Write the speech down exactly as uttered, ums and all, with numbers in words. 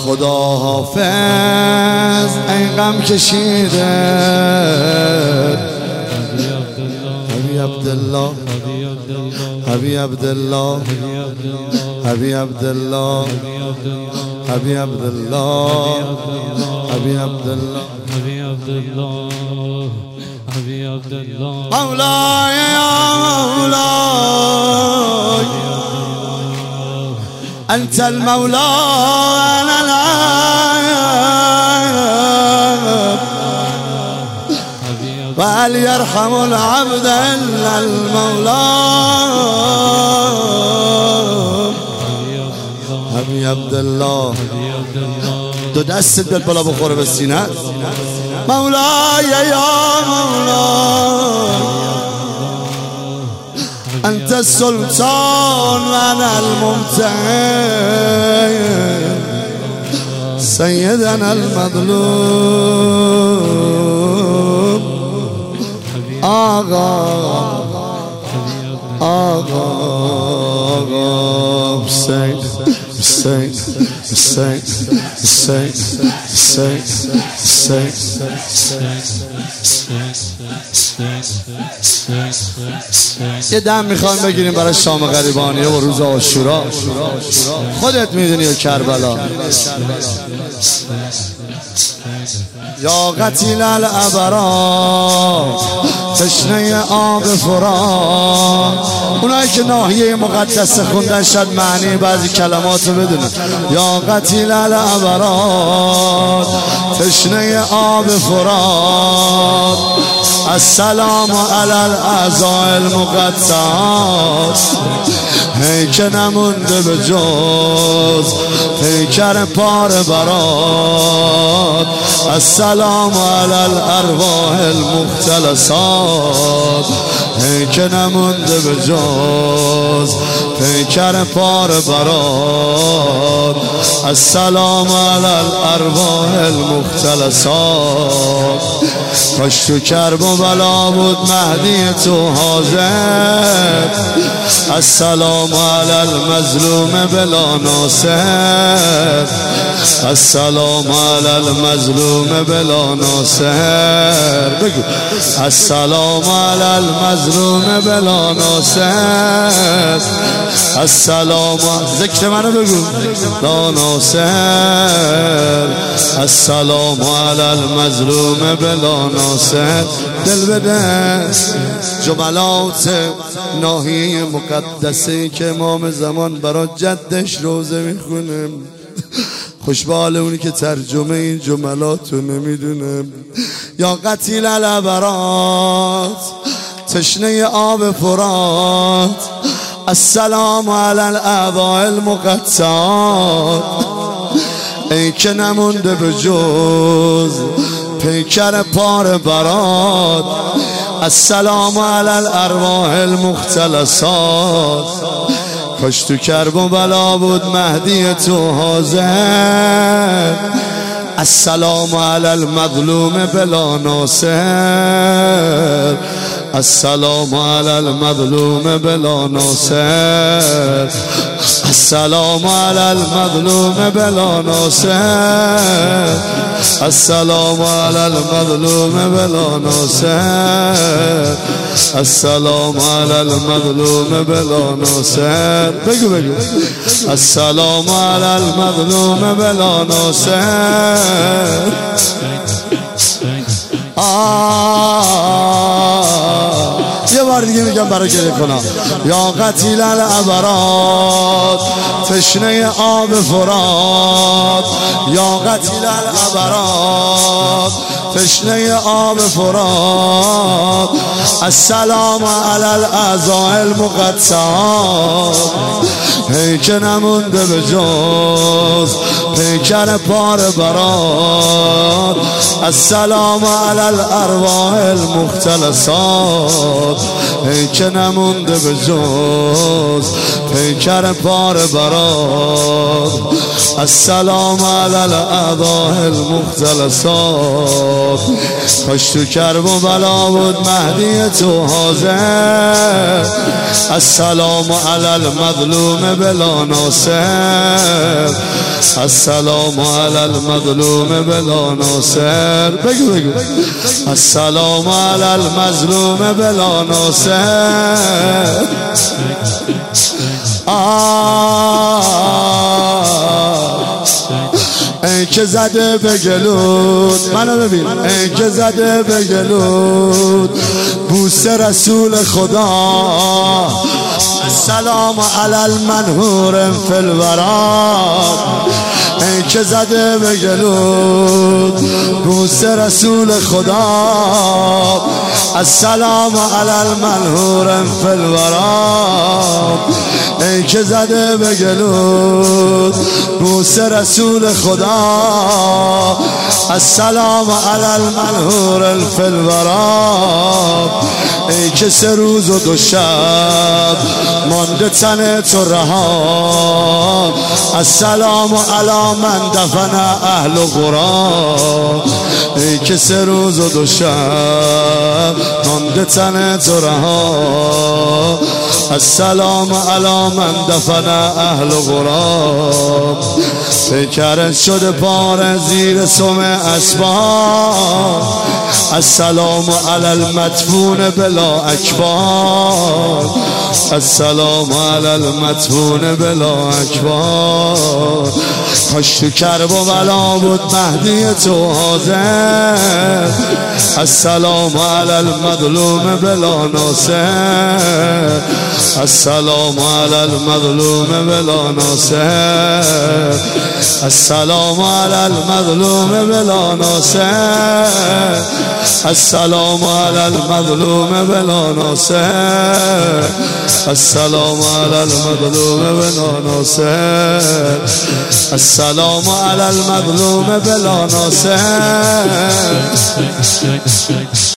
خدا حافظ ای غم کشیده ابی عبدالله ابی عبدالله ابی عبدالله ابی عبدالله ابی عبدالله ابی عبدالله مولاي يا مولاي أنت المولى أنا العبد وهل يرحم العبد إلا المولى ابی عبدالله دو دستت بل بالا بخوره به سینه مولاي يا مولاي أنت السلطان وأنا الممتهن سيدنا المظلوم آقا آقا آقا حسين حسين حسين حسين حسين یه دم میخوام بگیریم برای شام غریبانیه و روز عاشورا. خودت میدونی و کربلا. یا قتیل الابرار تشنه آب فرات. اونایی که ناحیه مقدسه خوندن شاید معنی بعضی کلمات رو بدونن. یا قتیل الابرار تشنه آب فرات السلام علی الاعضاء المقدسات. هی که نمونده به جز پیکر پار برات السلام علی الارواح المختلسات. هی که نمونده به جز پیکر پار برات السلام علی الارواح المختلسات. کاش تو کرب و بلا بود مهدی تو حاضر السلام علی المظلوم بلا ناصر السلام علی المظلوم بلا ناصر. بگو السلام علی المظلوم بلا ناصر السلام ذکر منو بگو لا ناصر السلام علی المظلوم بلا ناصر. دل بده جملات ناحیه مقدسه که امام زمان برای جدش روزه میخونه. خوشبال اونی که ترجمه این جملات رو نمیدونه. یا قتیل الابرات تشنه آب فرات السلام علی الاعضاء المقدسات. ای که نمونده به جز پیکر پار برات السلام علی الارواح المختلسات. کاش تو کرب و بلا بود مهدی تو حاضر السلام علی المظلوم بلا ناصر السلام علی المظلوم بلا ناصر السلام علی المظلوم بلا ناصر السلام علی المظلوم بلا ناصر السلام علی المظلوم بلا ناصر. بگو بگو السلام علی المظلوم بلا ناصر. یه بار دیگه میگم برای گریه کنم. یا قتیل الابرات تشنه آب فرات یا قتیل الابرات تشنه آب فرات السلام علی الاعضاء المقدسات. هی که نمونده به جز پیکر پار برات السلام علی الارواح المختلسات. ای که نمونده به جز پیکر پار برات السلام علی الاعضاء المختلسات. کاش تو کرب و بلا بود مهدی تو حاضر. السلام علی المظلوم بلا ناصر، السلام علی المظلوم بلا ناصر. بگو بگو السلام علی المظلوم بلا ناصر. این که زده به گلود، منو ببین، این که زده به گلود بوس رسول خدا. السلام علی المنهور فی الورا. این که زده به گلود بوس رسول خدا. السلام علی المنهور فی الورا. این که زده به گلود بوس رسول خدا. السلام علی المنهور فی الورا. ای که سه روز و دو شب مانده تن تو رها. السلام علی من دفن اهل قرا. ای که سه روز و دو شب مانده تن تو رها. السلام علی من دفن اهل قرا. پیکرت شده پاره زیر سم اسبان. السلام علی المدفون بلا اکبار. السلام علی المدفون بلا اکبار. کاش تو کرب و بلا بود مهدی تو حاضر. السلام علی المظلوم بلا ناصر، السلام علی المظلوم بلا ناصر. السلام علی المظلوم بلا ناصر، السلام علی المظلوم بلا ناصر. السلام علی المظلوم بلا ناصر، السلام علی المظلوم بلا ناصر.